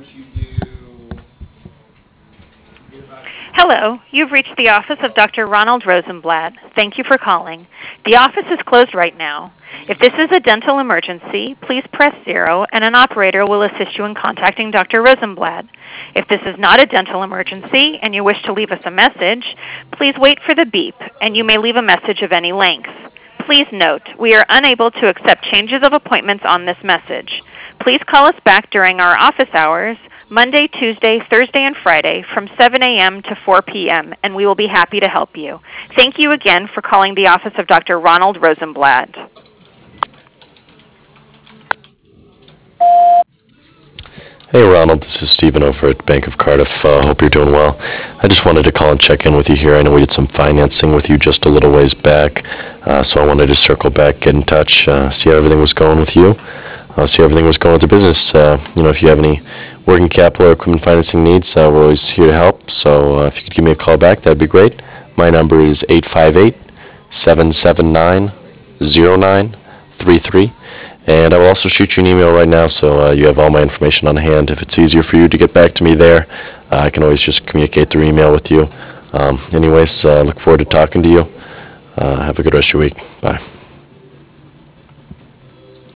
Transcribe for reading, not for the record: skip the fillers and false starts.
Hello, you've reached the office of Dr. Ronald Rosenblatt. Thank you for calling. The office is closed right now. If this is a dental emergency, please press 0 and an operator will assist you in contacting Dr. Rosenblatt. If this is not a dental emergency and you wish to leave us a message, please wait for the beep and you may leave a message of any length. Please note, we are unable to accept changes of appointments on this message. Please call us back during our office hours, Monday, Tuesday, Thursday, and Friday from 7 a.m. to 4 p.m., and we will be happy to help you. Thank you again for calling the office of Dr. Ronald Rosenblatt. Hey Ronald, this is Stephen over at Bank of Cardiff. Hope you're doing well. I just wanted to call and check in with you here. I know we did some financing with you just a little ways back, so I wanted to circle back, get in touch, see how everything was going with you, see how everything was going with the business. If you have any working capital or equipment financing needs, we're always here to help. So if you could give me a call back, that'd be great. My number is 858-779-0933. And I will also shoot you an email right now so you have all my information on hand. If it's easier for you to get back to me there, I can always just communicate through email with you. Look forward to talking to you. Have a good rest of your week. Bye.